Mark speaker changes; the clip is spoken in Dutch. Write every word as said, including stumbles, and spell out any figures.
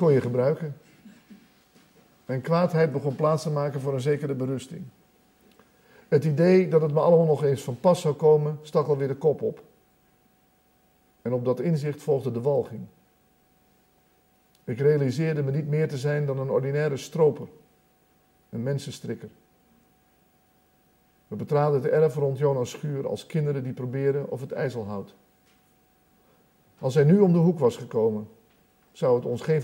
Speaker 1: kon je gebruiken. En kwaadheid begon plaats te maken voor een zekere berusting. Het idee dat het me allemaal nog eens van pas zou komen, stak alweer de kop op. En op dat inzicht volgde de walging. Ik realiseerde me niet meer te zijn dan een ordinaire stroper, een mensenstrikker. We betraden het erf rond Jonas' schuur als kinderen die proberen of het ijzel houdt. Als hij nu om de hoek was gekomen, zou het ons geen